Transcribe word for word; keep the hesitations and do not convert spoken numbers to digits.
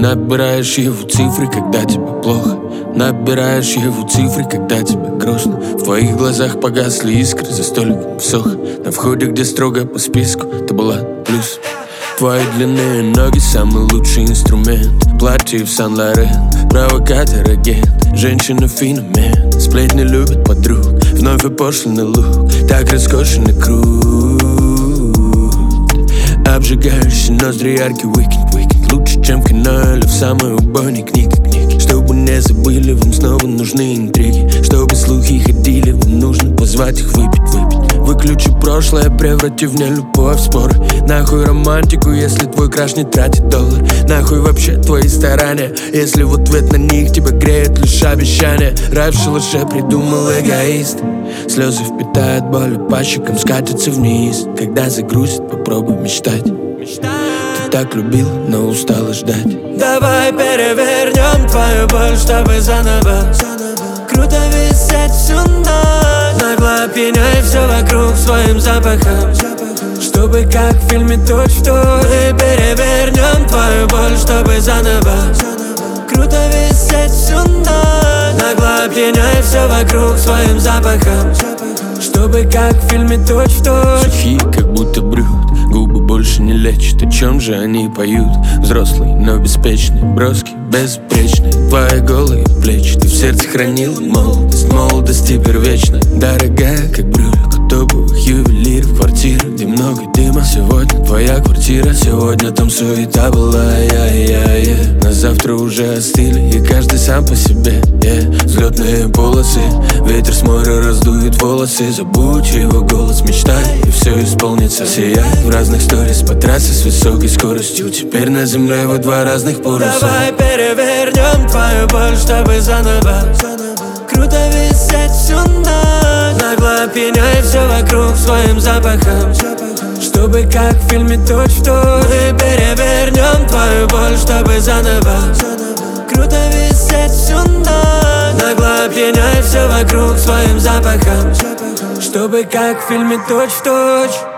Набираешь его цифры, когда тебе плохо. Набираешь его цифры, когда тебе грустно. В твоих глазах погасли искры за столиком всох. На входе, где строго по списку, ты была плюс. Твои длинные ноги — самый лучший инструмент. Платье в Сан-Лорен, провокатор, агент. Женщина-феномен, сплетни любят подруг. Вновь опошленный лук, так роскошенный круг. Обжигающий ноздри, яркий уикенд, уикенд. Лучше, чем в кино или в самой убойной книге, книги. Чтобы не забыли, вам снова нужны интриги. Чтобы слухи ходили, вам нужно позвать их выпить, выпить. Выключи прошлое, преврати в нелюбовь споры. Нахуй романтику, если твой краш не тратит доллар. Нахуй вообще твои старания, если в ответ на них тебя греет лишь обещание. Рай в шалаше придумал эгоист. Слезы впитают боль, по щекам скатятся вниз. Когда загрузит, попробуй мечтать. Ты так любил, но устала ждать. Давай перевернем твою боль, чтобы заново. Круто висеть всю ночь, нагло опьяняй все вокруг своим запахом. Чтобы как в фильме точь-в-точь. Мы перевернем твою боль, чтобы заново. Круто висеть всю ночь, нагло опьяняй все вокруг своим запахом. Чтобы как в фильме точь-в-точь. Сухие, как будто брют, губы больше не лечат. О чем же они поют? Взрослый, но беспечный, броский, безупречный. Твои голые плечи, ты в сердце хранил молодость. Молодость теперь вечна, дорогая, как брюлик. Топовых ювелиров, квартира, где много дыма. Сегодня твоя квартира, сегодня там суета была, я-я-я. На завтра уже остыли, и каждый сам по себе, yeah. Взлетные полосы, ветер с моря раздует волосы. Забудь его голос, мечтай, и все исполнится. Сияй в разных сторис по трассе с высокой скоростью. Теперь на земле во два разных полюса. Давай перевернем твою боль, чтобы заново. Круто висеть всю ночь, нагло опьяняй все вокруг своим запахом. Чтобы как в фильме точь-в-точь. Мы перевернем твою боль, чтобы заново. Круто висеть всю ночь, нагло опьяняй все вокруг своим запахом. Чтобы как в фильме точь-в-точь.